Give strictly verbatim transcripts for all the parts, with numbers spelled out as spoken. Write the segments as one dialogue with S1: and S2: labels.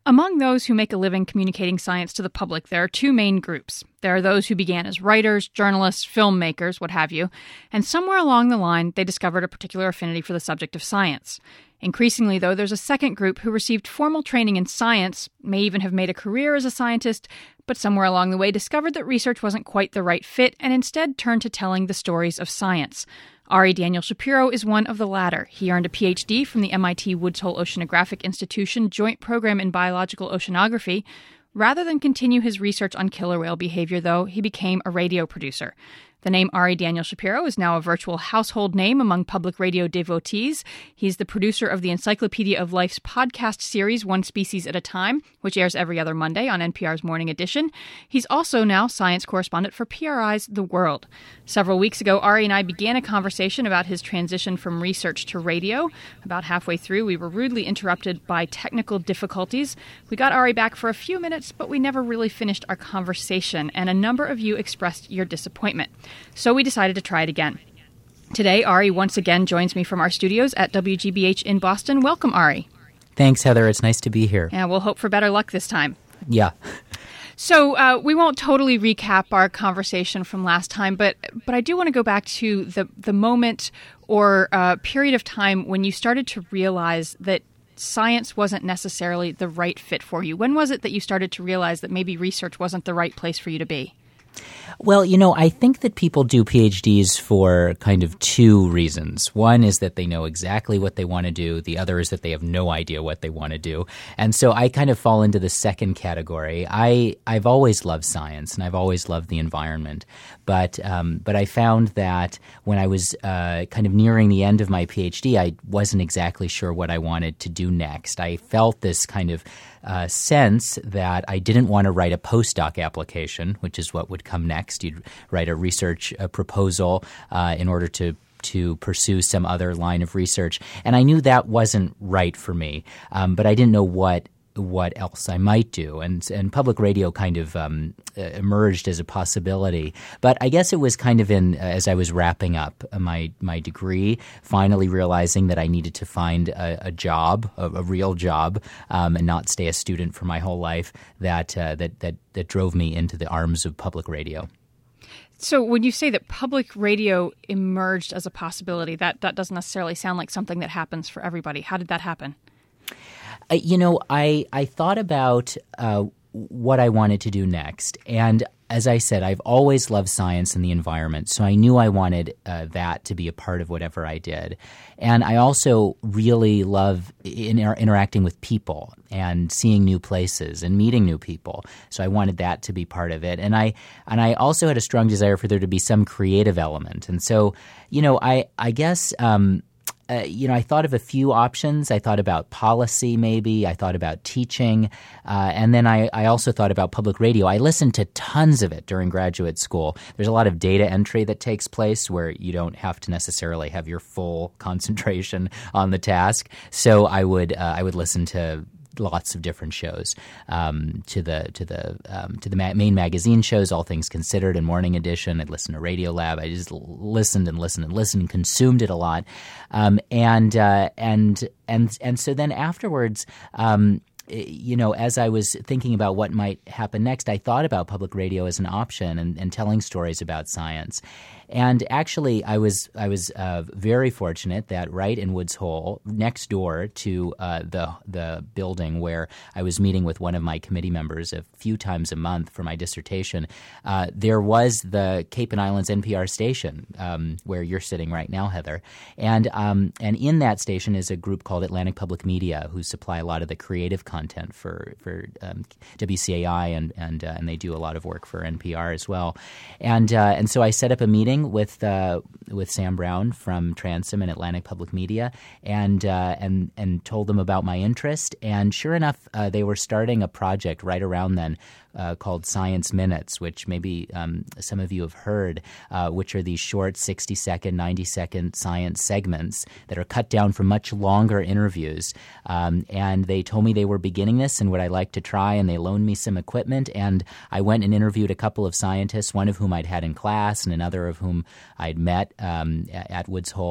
S1: Among those who make a living communicating science to the public, there are two main groups. There are those who began as writers, journalists, filmmakers, what have you, and somewhere along the line, they discovered a particular affinity for the subject of science. Increasingly, though, there's a second group who received formal training in science, may even have made a career as a scientist, but somewhere along the way discovered that research wasn't quite the right fit and instead turned to telling the stories of science. Ari Daniel Shapiro is one of the latter. He earned a P H D from the M I T Woods Hole Oceanographic Institution Joint Program in Biological Oceanography. Rather than continue his research on killer whale behavior, though, he became a radio producer. The name Ari Daniel Shapiro is now a virtual household name among public radio devotees. He's the producer of the Encyclopedia of Life's podcast series, One Species at a Time, which airs every other Monday on N P R's Morning Edition. He's also now science correspondent for P R I's The World. Several weeks ago, Ari and I began a conversation about his transition from research to radio. About halfway through, we were rudely interrupted by technical difficulties. We got Ari back for a few minutes, but we never really finished our conversation, and a number of you expressed your disappointment. So we decided to try it again. Today, Ari once again joins me from our studios at W G B H in Boston. Welcome, Ari.
S2: Thanks, Heather. It's nice to be here.
S1: Yeah, we'll hope for better luck this time.
S2: Yeah.
S1: So uh, we won't totally recap our conversation from last time, but but I do want to go back to the, the moment or uh, period of time when you started to realize that science wasn't necessarily the right fit for you. When was it that you started to realize that maybe research wasn't the right place for you to be?
S2: Well, you know, I think that people do P H Ds for kind of two reasons. One is that they know exactly what they want to do. The other is that they have no idea what they want to do. And so I kind of fall into the second category. I, I've always loved science and I've always loved the environment. But um, but I found that when I was uh, kind of nearing the end of my P H D, I wasn't exactly sure what I wanted to do next. I felt this kind of uh, sense that I didn't want to write a postdoc application, which is what would come next. You'd write a research uh, proposal uh, in order to to pursue some other line of research. And I knew that wasn't right for me, um, but I didn't know what what else I might do. And and public radio kind of um, emerged as a possibility. But I guess it was kind of in, uh, as I was wrapping up my my degree, finally realizing that I needed to find a, a job, a, a real job, um, and not stay a student for my whole life, that, uh, that, that, that drove me into the arms of public radio.
S1: So when you say that public radio emerged as a possibility, that, that doesn't necessarily sound like something that happens for everybody. How did that happen?
S2: Uh, you know, I, I thought about uh, what I wanted to do next. And as I said, I've always loved science and the environment, so I knew I wanted uh, that to be a part of whatever I did. And I also really love inter- interacting with people and seeing new places and meeting new people. So I wanted that to be part of it. And I and I also had a strong desire for there to be some creative element. And so, you know, I, I guess um, – Uh, you know, I thought of a few options. I thought about policy maybe. I thought about teaching. Uh, and then I, I also thought about public radio. I listened to tons of it during graduate school. There's a lot of data entry that takes place where you don't have to necessarily have your full concentration on the task. So I would uh, I would listen to lots of different shows, um, to the to the um, to the ma- main magazine shows, All Things Considered and Morning Edition. I'd listen to Radiolab. I just l- listened and listened and listened, and consumed it a lot, um, and uh, and and and so then afterwards. Um, You know, as I was thinking about what might happen next, I thought about public radio as an option and, and telling stories about science. And actually, I was I was uh, very fortunate that right in Woods Hole, next door to uh, the the building where I was meeting with one of my committee members a few times a month for my dissertation, uh, there was the Cape and Islands N P R station um, where you're sitting right now, Heather. And um, and in that station is a group called Atlantic Public Media, who supply a lot of the creative content for for um, W C A I, and and uh, and they do a lot of work for N P R as well. And uh, and so I set up a meeting with uh, with Sam Brown from Transom and Atlantic Public Media, and uh, and and told them about my interest. And sure enough, uh, they were starting a project right around then uh, called Science Minutes, which maybe um, some of you have heard, uh, which are these short sixty-second, ninety-second science segments that are cut down from much longer interviews. Um, and they told me they were beginning this and would I like to try, and they loaned me some equipment. And I went and interviewed a couple of scientists, one of whom I'd had in class and another of whom I'd met um, at, at Woods Hole.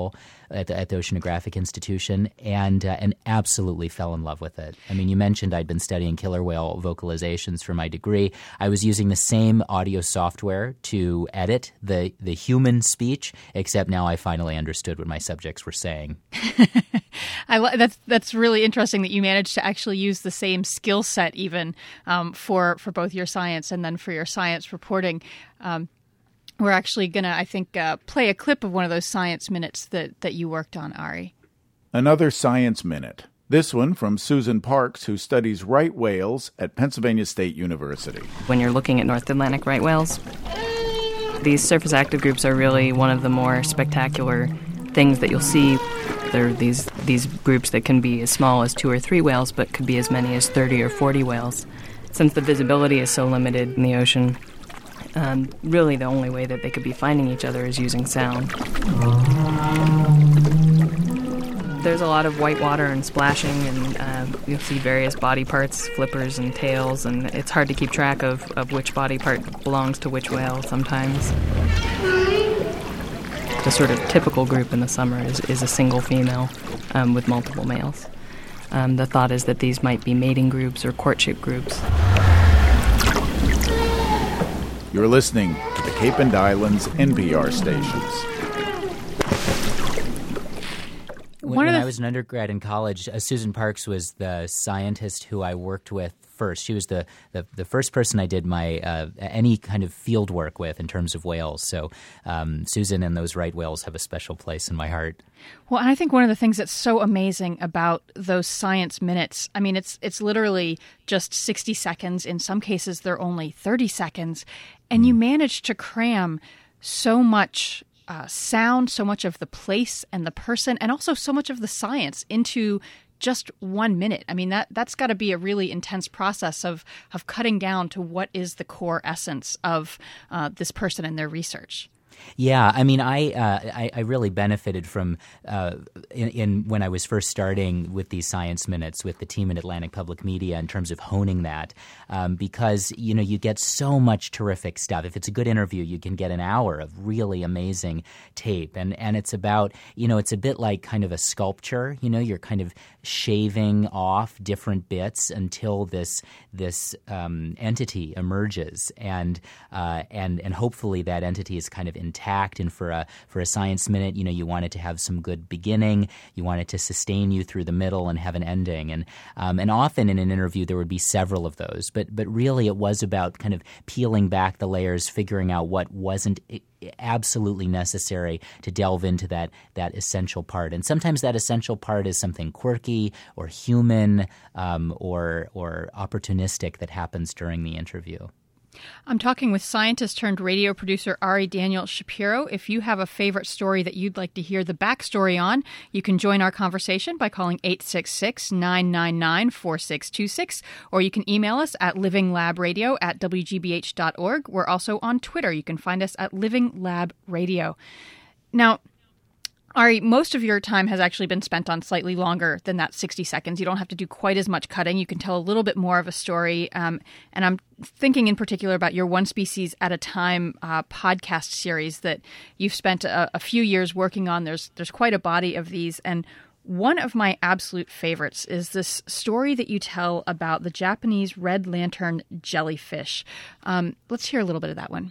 S2: at the, at the Oceanographic Institution, and uh, and absolutely fell in love with it. I mean, you mentioned I'd been studying killer whale vocalizations for my degree. I was using the same audio software to edit the, the human speech, except now I finally understood what my subjects were saying.
S1: I li- that's that's really interesting that you managed to actually use the same skill set even um, for for both your science and then for your science reporting. Um, we're actually going to, I think, uh, play a clip of one of those science minutes that, that you worked on, Ari.
S3: Another science minute. This one from Susan Parks, who studies right whales at Pennsylvania State University.
S4: When you're looking at North Atlantic right whales, these surface active groups are really one of the more spectacular things that you'll see. There are these these groups that can be as small as two or three whales, but could be as many as thirty or forty whales. Since the visibility is so limited in the ocean, um, really the only way that they could be finding each other is using sound. There's a lot of white water and splashing, and uh, you'll see various body parts, flippers and tails, and it's hard to keep track of, of which body part belongs to which whale sometimes. The sort of typical group in the summer is, is a single female um, with multiple males. Um, the thought is that these might be mating groups or courtship groups.
S3: You're listening to the Cape and Islands N P R stations.
S2: When, when I was an undergrad in college, uh, Susan Parks was the scientist who I worked with first. She was the, the, the first person I did my uh, any kind of field work with in terms of whales. So um, Susan and those right whales have a special place in my heart.
S1: Well, and I think one of the things that's so amazing about those science minutes, I mean, it's it's literally just sixty seconds. In some cases, they're only thirty seconds. And mm. you manage to cram so much Uh, sound, so much of the place and the person, and also so much of the science into just one minute. I mean, that, that's got to be a really intense process of, of cutting down to what is the core essence of uh, this person and their research.
S2: Yeah, I mean, I uh, I, I really benefited from uh, in, in when I was first starting with these science minutes with the team at Atlantic Public Media in terms of honing that, um, because you know you get so much terrific stuff. If it's a good interview, you can get an hour of really amazing tape, and and it's about you know it's a bit like kind of a sculpture. You know, you're kind of shaving off different bits until this this um, entity emerges, and uh, and and hopefully that entity is kind of intact. And for a for a science minute, you know, you want it to have some good beginning, you want it to sustain you through the middle and have an ending. And um, and often in an interview there would be several of those, but but really it was about kind of peeling back the layers, figuring out what wasn't absolutely necessary to delve into that that essential part. And sometimes that essential part is something quirky or human um, or or opportunistic that happens during the interview.
S1: I'm talking with scientist turned radio producer Ari Daniel Shapiro. If you have a favorite story that you'd like to hear the backstory on, you can join our conversation by calling eight six six, nine nine nine, four six two six, or you can email us at livinglab.radio at w g b h dot org. We're also on Twitter. You can find us at Living Lab Radio. Now, Ari, most of your time has actually been spent on slightly longer than that sixty seconds. You don't have to do quite as much cutting. You can tell a little bit more of a story. Um, and I'm thinking in particular about your One Species at a Time uh, podcast series that you've spent a, a few years working on. There's there's quite a body of these. And one of my absolute favorites is this story that you tell about the Japanese red lantern jellyfish. Um, let's hear a little bit of that one.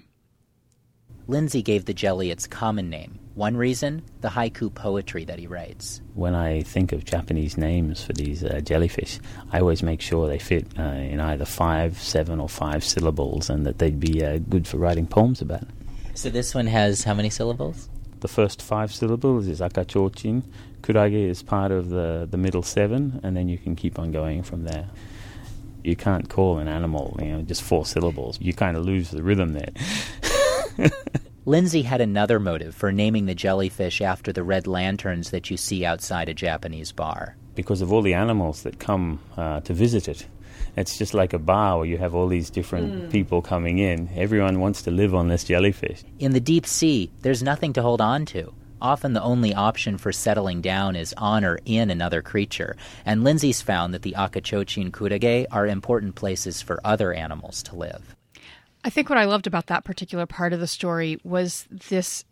S2: Lindsay gave the jelly its common name. One reason, the haiku poetry that he writes.
S5: When I think of Japanese names for these uh, jellyfish, I always make sure they fit uh, in either five, seven, or five syllables, and that they'd be uh, good for writing poems about.
S2: So this one has how many syllables?
S5: The first five syllables is akachochin. Kurage is part of the, the middle seven, and then you can keep on going from there. You can't call an animal, you know, just four syllables. You kind of lose the rhythm there.
S2: Lindsay had another motive for naming the jellyfish after the red lanterns that you see outside a Japanese bar.
S5: Because of all the animals that come uh, to visit it. It's just like a bar where you have all these different mm. people coming in. Everyone wants to live on this jellyfish.
S2: In the deep sea, there's nothing to hold on to. Often the only option for settling down is on or in another creature, and Lindsay's found that the akachochin kurage are important places for other animals to live.
S1: I think what I loved about that particular part of the story was this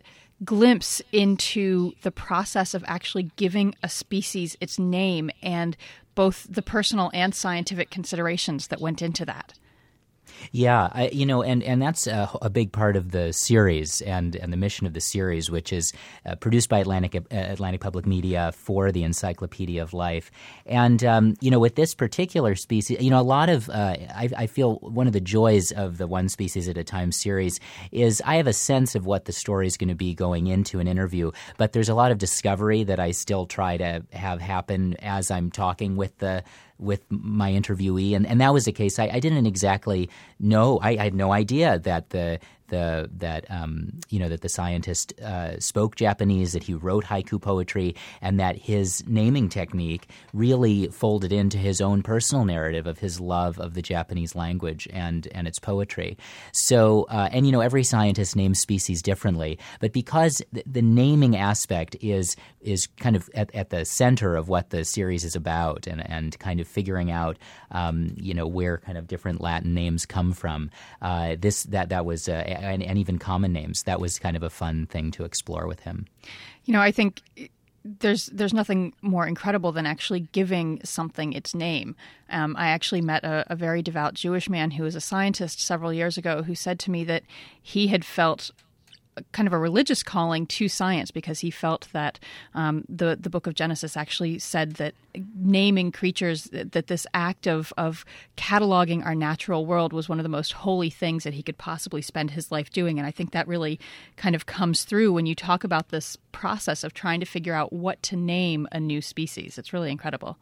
S1: glimpse into the process of actually giving a species its name and both the personal and scientific considerations that went into that.
S2: Yeah, I, you know, and, and that's a, a big part of the series and, and the mission of the series, which is uh, produced by Atlantic uh, Atlantic Public Media for the Encyclopedia of Life. And, um, you know, with this particular species, you know, a lot of uh, – I, I feel one of the joys of the One Species at a Time series is I have a sense of what the story is going to be going into an interview, but there's a lot of discovery that I still try to have happen as I'm talking with the – with my interviewee, and, and that was the case. I, I didn't exactly know. I, I had no idea that the the that um, you know that the scientist uh, spoke Japanese, that he wrote haiku poetry, and that his naming technique really folded into his own personal narrative of his love of the Japanese language and and its poetry. So, uh, and you know, every scientist names species differently, but because the, the naming aspect is is kind of at, at the center of what the series is about, and and kind of figuring out um, you know where kind of different Latin names come from. Uh, this that that was. Uh, And, and even common names. That was kind of a fun thing to explore with him.
S1: You know, I think there's there's nothing more incredible than actually giving something its name. Um, I actually met a, a very devout Jewish man who was a scientist several years ago who said to me that he had felt kind of a religious calling to science because he felt that um, the the Book of Genesis actually said that naming creatures, that this act of of cataloging our natural world was one of the most holy things that he could possibly spend his life doing. And I think that really kind of comes through when you talk about this process of trying to figure out what to name a new species. It's really incredible.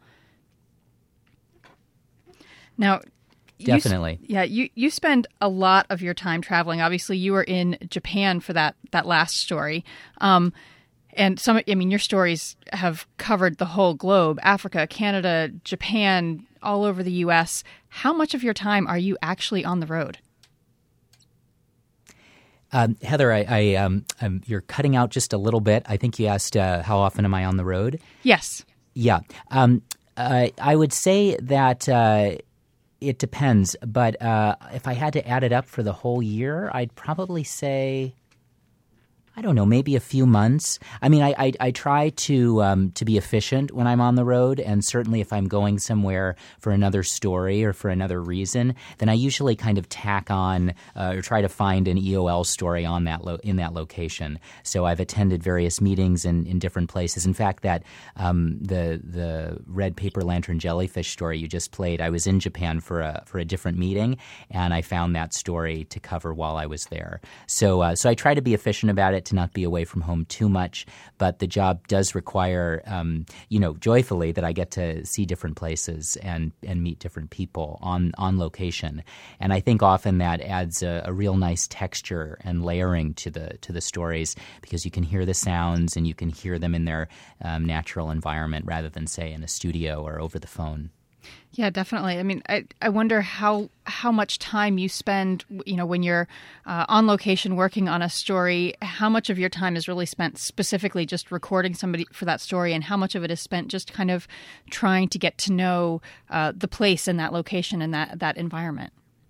S1: Now,
S2: Definitely.
S1: You, yeah, you, you spend a lot of your time traveling. Obviously, you were in Japan for that, that last story. Um, and some, I mean, your stories have covered the whole globe, Africa, Canada, Japan, all over the U S. How much of your time are you actually on the road?
S2: Um, Heather, I, I, um, um, you're cutting out just a little bit. I think you asked uh, how often am I on the road?
S1: Yes.
S2: Yeah. Um, uh, I would say that uh, it depends. But uh, if I had to add it up for the whole year, I'd probably say, I don't know, maybe a few months. I mean, I I, I try to um, to be efficient when I'm on the road, and certainly if I'm going somewhere for another story or for another reason, then I usually kind of tack on uh, or try to find an E O L story on that lo- in that location. So I've attended various meetings in, in different places. In fact, that um, the the red paper lantern jellyfish story you just played, I was in Japan for a for a different meeting, and I found that story to cover while I was there. So uh, so I try to be efficient about it, to not be away from home too much, but the job does require, um, you know, joyfully that I get to see different places and, and meet different people on, on location. And I think often that adds a, a real nice texture and layering to the to the stories, because you can hear the sounds and you can hear them in their um, natural environment rather than, say, in a studio or over the phone.
S1: Yeah, definitely. I mean, I, I wonder how how much time you spend, you know, when you're uh, on location working on a story, how much of your time is really spent specifically just recording somebody for that story, and how much of it is spent just kind of trying to get to know uh, the place and that location and that, that environment?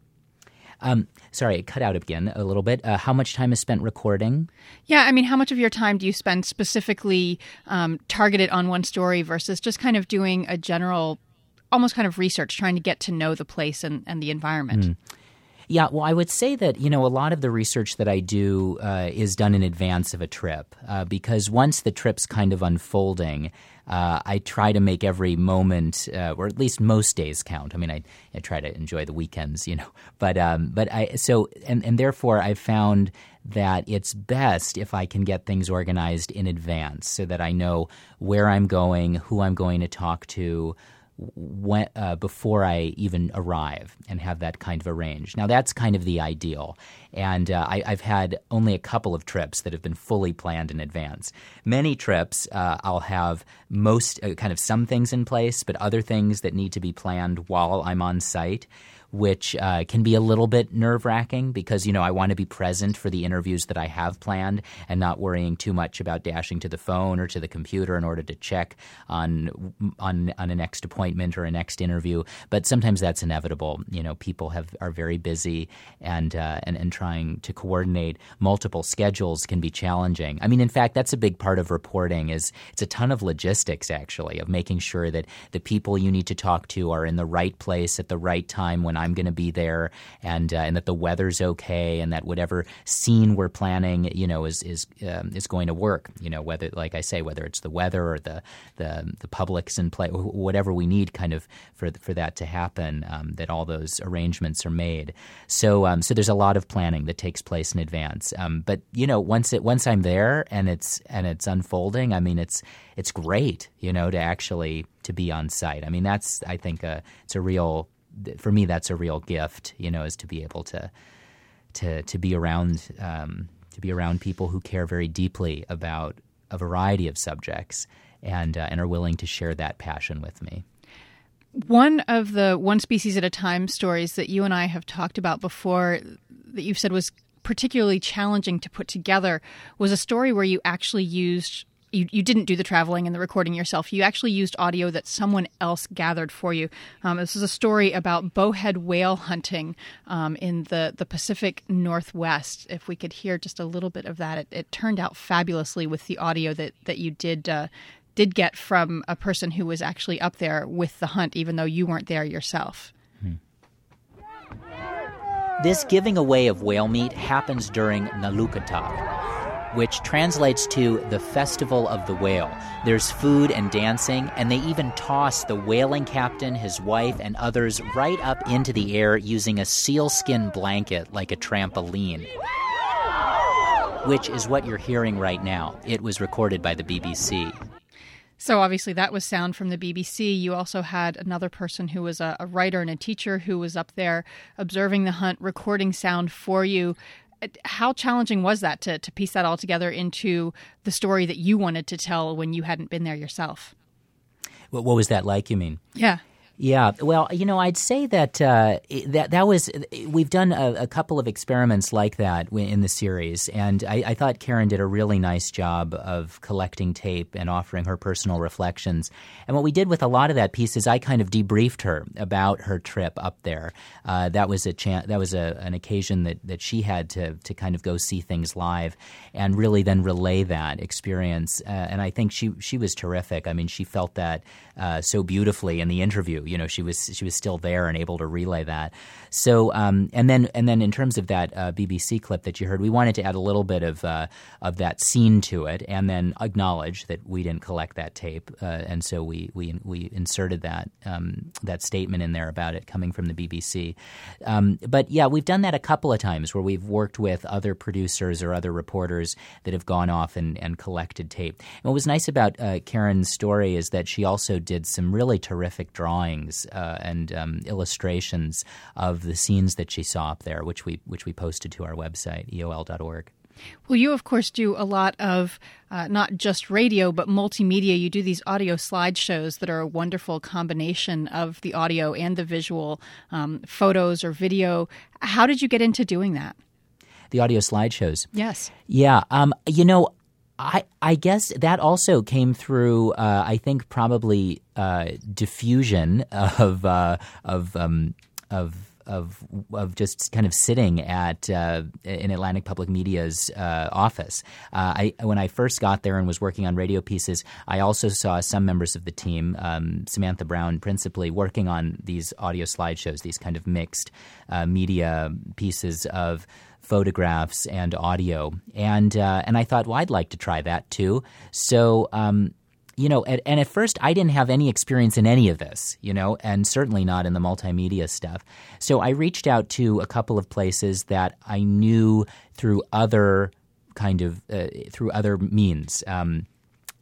S2: Um, sorry, it cut out again a little bit. Uh, how much time is spent recording?
S1: Yeah, I mean, how much of your time do you spend specifically um, targeted on one story versus just kind of doing a general almost kind of research, trying to get to know the place and, and the environment? Mm.
S2: Yeah, well, I would say that, you know, a lot of the research that I do uh, is done in advance of a trip uh, because once the trip's kind of unfolding, uh, I try to make every moment, uh, or at least most days, count. I mean, I, I try to enjoy the weekends, you know, but um, but I so and, and therefore I've found that it's best if I can get things organized in advance so that I know where I'm going, who I'm going to talk to, When, uh, before I even arrive, and have that kind of arranged. Now, that's kind of the ideal. And uh, I, I've had only a couple of trips that have been fully planned in advance. Many trips, uh, I'll have most uh, kind of some things in place, but other things that need to be planned while I'm on site. which uh, can be a little bit nerve-wracking because, you know, I want to be present for the interviews that I have planned and not worrying too much about dashing to the phone or to the computer in order to check on on, on a next appointment or a next interview. But sometimes that's inevitable. You know, people have are very busy, and uh, and and trying to coordinate multiple schedules can be challenging. I mean, in fact, that's a big part of reporting. Is it's a ton of logistics, actually, of making sure that the people you need to talk to are in the right place at the right time when I'm going to be there, and uh, and that the weather's okay, and that whatever scene we're planning, you know, is is um, is going to work. You know, whether, like I say, whether it's the weather or the the, the public's in play, whatever we need, kind of for for that to happen, um, that all those arrangements are made. So um, so there's a lot of planning that takes place in advance. Um, but you know, once it once I'm there and it's and it's unfolding, I mean, it's it's great, you know, to actually to be on site. I mean, that's I think a, it's a real. For me, that's a real gift, you know, is to be able to to to be around um, to be around people who care very deeply about a variety of subjects and uh, and are willing to share that passion with me.
S1: One of the One Species at a Time stories that you and I have talked about before that you've said was particularly challenging to put together was a story where you actually used You, you didn't do the traveling and the recording yourself. You actually used audio that someone else gathered for you. Um, this is a story about bowhead whale hunting um, in the, the Pacific Northwest. If we could hear just a little bit of that, it, it turned out fabulously with the audio that, that you did uh, did get from a person who was actually up there with the hunt, even though you weren't there yourself.
S2: Hmm. This giving away of whale meat happens during Nalukatap, which translates to the Festival of the Whale. There's food and dancing, and they even toss the whaling captain, his wife, and others right up into the air using a sealskin blanket like a trampoline, which is what you're hearing right now. It was recorded by the B B C.
S1: So obviously that was sound from the B B C. You also had another person who was a, a writer and a teacher who was up there observing the hunt, recording sound for you. How challenging was that to, to piece that all together into the story that you wanted to tell when you hadn't been there yourself?
S2: What, what was that like, you mean?
S1: Yeah.
S2: Yeah, well, you know, I'd say that uh, that that was we've done a, a couple of experiments like that in the series, and I, I thought Karen did a really nice job of collecting tape and offering her personal reflections. And what we did with a lot of that piece is I kind of debriefed her about her trip up there. Uh, that was a chan- that was a, an occasion that, that she had to to kind of go see things live and really then relay that experience. Uh, and I think she she was terrific. I mean, she felt that uh, so beautifully in the interview. You know, she was she was still there and able to relay that. So, um, and then and then in terms of that uh, B B C clip that you heard, we wanted to add a little bit of uh, of that scene to it, and then acknowledge that we didn't collect that tape, uh, and so we we we inserted that um, that statement in there about it coming from the B B C. Um, but yeah, we've done that a couple of times where we've worked with other producers or other reporters that have gone off and, and collected tape. And what was nice about uh, Karen's story is that she also did some really terrific drawings. Uh, and um, illustrations of the scenes that she saw up there, which we which we posted to our website, E O L dot org.
S1: Well, you, of course, do a lot of uh, not just radio, but multimedia. You do these audio slideshows that are a wonderful combination of the audio and the visual, um, photos or video. How did you get into doing that?
S2: The audio slideshows?
S1: Yes.
S2: Yeah. Um, you know, I, I guess that also came through, uh, I think, probably uh, diffusion of uh, of um, of of of just kind of sitting at uh, in Atlantic Public Media's uh, office. Uh, I when I first got there and was working on radio pieces, I also saw some members of the team, um, Samantha Brown principally, working on these audio slideshows, these kind of mixed uh, media pieces of photographs and audio, and uh, and I thought, well, I'd like to try that too. So, um, you know, at, and at first I didn't have any experience in any of this, you know, and certainly not in the multimedia stuff. So I reached out to a couple of places that I knew through other kind of uh, through other means. Um,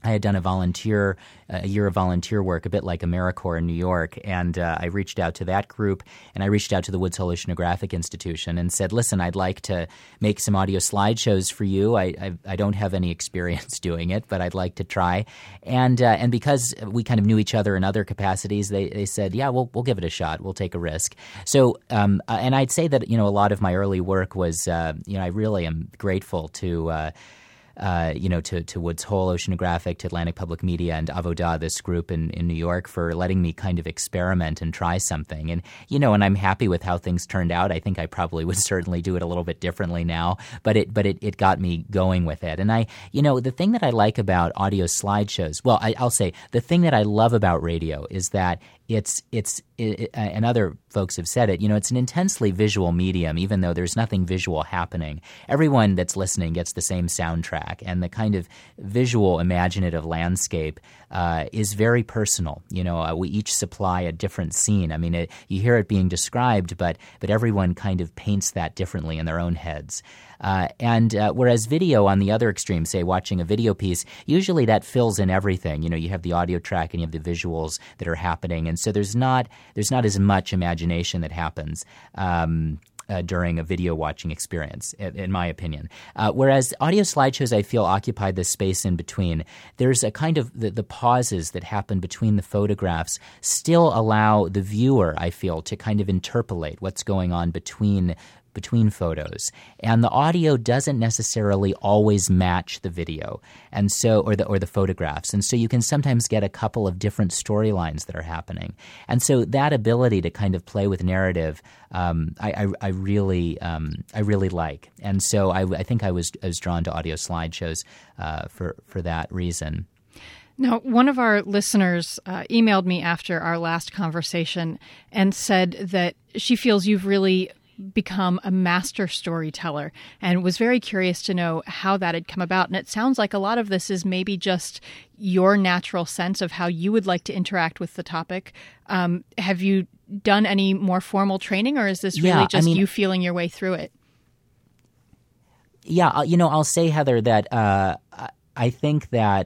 S2: I had done a volunteer, a year of volunteer work, a bit like AmeriCorps in New York, and uh, I reached out to that group, and I reached out to the Woods Hole Oceanographic Institution and said, listen, I'd like to make some audio slideshows for you. I, I, I don't have any experience doing it, but I'd like to try. And uh, and because we kind of knew each other in other capacities, they, they said, yeah, we'll we'll give it a shot. We'll take a risk. So, um, uh, and I'd say that, you know, a lot of my early work was, uh, you know, I really am grateful to uh, Uh, you know, to, to Woods Hole Oceanographic, to Atlantic Public Media, and Avoda, this group in, in New York, for letting me kind of experiment and try something. And, you know, and I'm happy with how things turned out. I think I probably would certainly do it a little bit differently now, but it but it, it got me going with it. And I, you know, the thing that I like about audio slideshows, well, I, I'll say the thing that I love about radio is that it's it's it, and other folks have said it, you know, it's an intensely visual medium, even though there's nothing visual happening. Everyone that's listening gets the same soundtrack, and the kind of visual, imaginative landscape uh, is very personal. You know, uh, we each supply a different scene. I mean, it, you hear it being described, but but everyone kind of paints that differently in their own heads. Uh, and uh, whereas video on the other extreme, say watching a video piece, usually that fills in everything. You know, you have the audio track and you have the visuals that are happening, and so there's not there's not as much imagination that happens Um, Uh, during a video watching experience, in, in my opinion. Uh, whereas audio slideshows, I feel, occupy this space in between. There's a kind of the, the pauses that happen between the photographs still allow the viewer, I feel, to kind of interpolate what's going on between between photos, and the audio doesn't necessarily always match the video, and so or the or the photographs, and so you can sometimes get a couple of different storylines that are happening, and so that ability to kind of play with narrative, um, I, I, I really um, I really like, and so I, I think I was I was drawn to audio slideshows uh, for for that reason.
S1: Now, one of our listeners uh, emailed me after our last conversation and said that she feels you've really become a master storyteller, and was very curious to know how that had come about. And it sounds like a lot of this is maybe just your natural sense of how you would like to interact with the topic. Um, have you done any more formal training, or is this really
S2: yeah,
S1: just
S2: I mean,
S1: you feeling your way through it?
S2: Yeah, you know, I'll say, Heather, that uh, I think that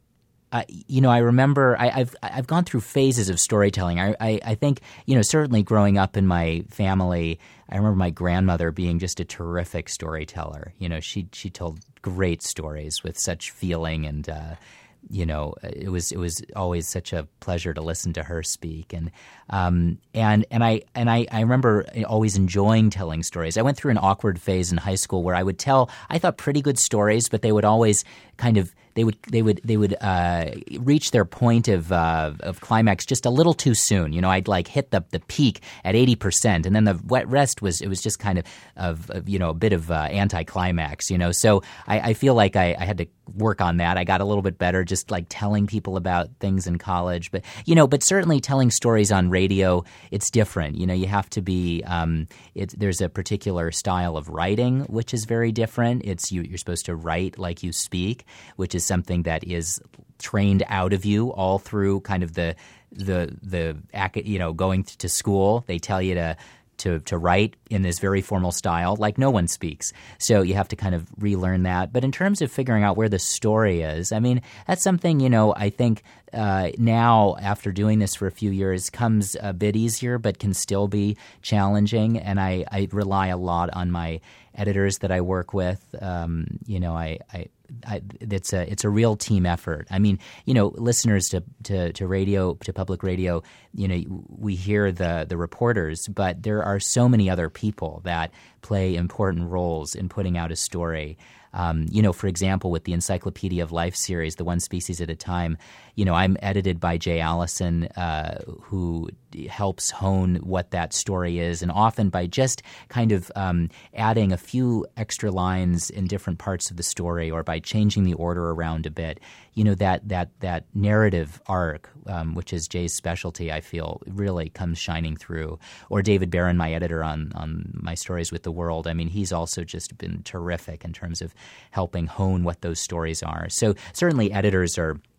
S2: Uh, you know, I remember I, I've I've gone through phases of storytelling. I, I I think, you know, certainly growing up in my family, I remember my grandmother being just a terrific storyteller. You know, she she told great stories with such feeling, and uh, you know, it was it was always such a pleasure to listen to her speak. And um and and I and I, I remember always enjoying telling stories. I went through an awkward phase in high school where I would tell, I thought, pretty good stories, but they would always kind of They would they would they would uh, reach their point of uh, of climax just a little too soon. You know, I'd like hit the the peak at eighty percent, and then the rest was it was just kind of of, of you know a bit of uh, anticlimax. You know, so I, I feel like I, I had to work on that. I got a little bit better just like telling people about things in college, but you know, but certainly telling stories on radio, it's different. You know, you have to be. Um, it, there's a particular style of writing which is very different. It's you, you're supposed to write like you speak, which is something that is trained out of you all through kind of the the the you know going to school. They tell you to to to write in this very formal style like no one speaks. So you have to kind of relearn that. But in terms of figuring out where the story is, I mean, that's something, you know, I think uh, now after doing this for a few years comes a bit easier but can still be challenging. And I, I rely a lot on my editors that I work with. Um, you know, I, I I, it's a it's a real team effort. I mean, you know, listeners to, to, to radio, to public radio, you know, we hear the the reporters, but there are so many other people that play important roles in putting out a story. Um, you know, for example, with the Encyclopedia of Life series, the One Species at a Time, you know, I'm edited by Jay Allison, uh, who helps hone what that story is, and often by just kind of um, adding a few extra lines in different parts of the story, or by changing the order around a bit, you know, that that that narrative arc, um, which is Jay's specialty, I feel really comes shining through. Or David Barron, my editor on on my stories with the world. I mean, he's also just been terrific in terms of helping hone what those stories are. So certainly editors are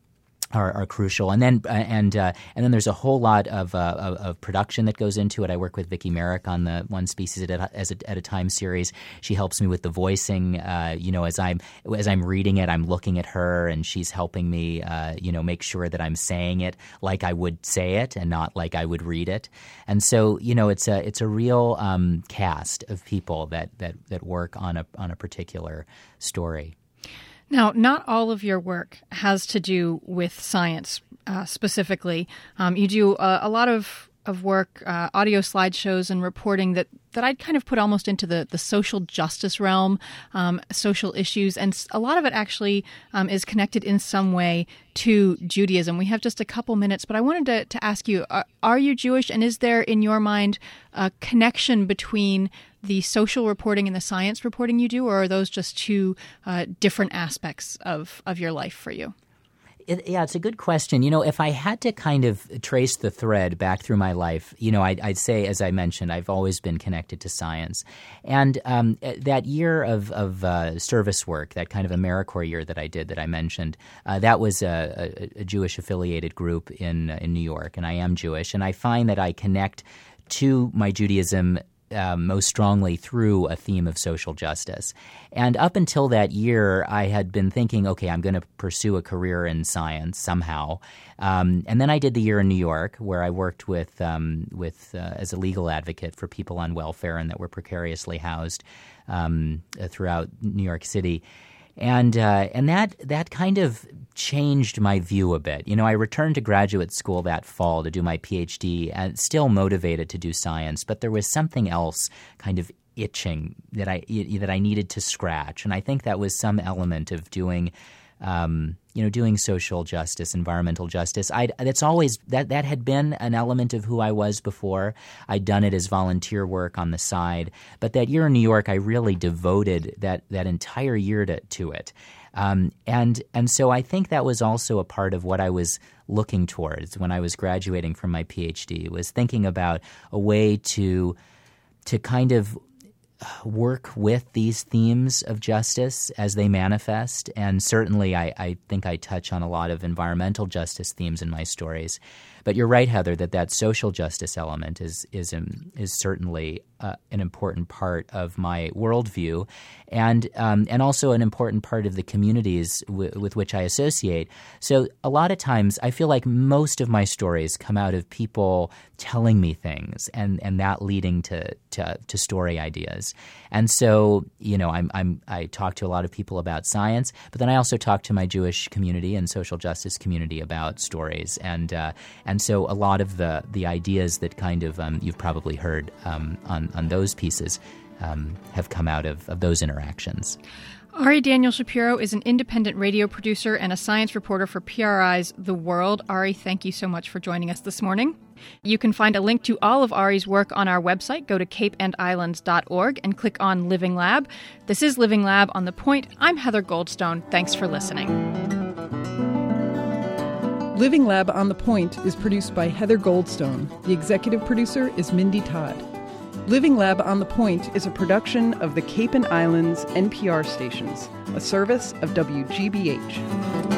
S2: Are, are crucial, and then uh, and uh, and then there's a whole lot of, uh, of of production that goes into it. I work with Vicki Merrick on the One Species at a, as a, at a Time series. She helps me with the voicing. Uh, you know, as I'm as I'm reading it, I'm looking at her, and she's helping me. Uh, you know, make sure that I'm saying it like I would say it, and not like I would read it. And so, you know, it's a it's a real um, cast of people that, that that work on a on a particular story.
S1: Now, not all of your work has to do with science uh, specifically. Um, you do a, a lot of, of work, uh, audio slideshows and reporting that, that I'd kind of put almost into the, the social justice realm, um, social issues, and a lot of it actually um, is connected in some way to Judaism. We have just a couple minutes, but I wanted to, to ask you, are, are you Jewish, and is there in your mind a connection between the social reporting and the science reporting you do, or are those just two uh, different aspects of, of your life for you?
S2: It, yeah, it's a good question. You know, if I had to kind of trace the thread back through my life, you know, I'd, I'd say, as I mentioned, I've always been connected to science. And um, that year of, of uh, service work, that kind of AmeriCorps year that I did that I mentioned, uh, that was a, a, a Jewish-affiliated group in in New York, and I am Jewish. And I find that I connect to my Judaism Uh, most strongly through a theme of social justice. And up until that year, I had been thinking, okay, I'm going to pursue a career in science somehow. Um, and then I did the year in New York, where I worked with um, with uh, as a legal advocate for people on welfare and that were precariously housed um, throughout New York City. And uh, and that that kind of changed my view a bit. You know, I returned to graduate school that fall to do my PhD, and still motivated to do science, but there was something else kind of itching that I that I needed to scratch, and I think that was some element of doing. Um, you know, doing social justice, environmental justice. I that's always that that had been an element of who I was before. I'd done it as volunteer work on the side, but that year in New York, I really devoted that that entire year to to it. Um, and and so I think that was also a part of what I was looking towards when I was graduating from my PhD, was thinking about a way to to kind of work with these themes of justice as they manifest. And certainly I, I think I touch on a lot of environmental justice themes in my stories. But you're right, Heather, that that social justice element is is um, is certainly uh, an important part of my worldview, and um, and also an important part of the communities w- with which I associate. So a lot of times I feel like most of my stories come out of people telling me things, and, and that leading to, to to story ideas. And so, you know, I'm I'm I talk to a lot of people about science, but then I also talk to my Jewish community and social justice community about stories, and uh, and so a lot of the the ideas that kind of um, you've probably heard um, on on those pieces um, have come out of, of those interactions.
S1: Ari Daniel Shapiro is an independent radio producer and a science reporter for P R I's The World. Ari, thank you so much for joining us this morning. You can find a link to all of Ari's work on our website. Go to cape and islands dot org and click on Living Lab. This is Living Lab on The Point. I'm Heather Goldstone. Thanks for listening.
S6: Living Lab on The Point is produced by Heather Goldstone. The executive producer is Mindy Todd. Living Lab on The Point is a production of the Cape and Islands N P R stations, a service of W G B H.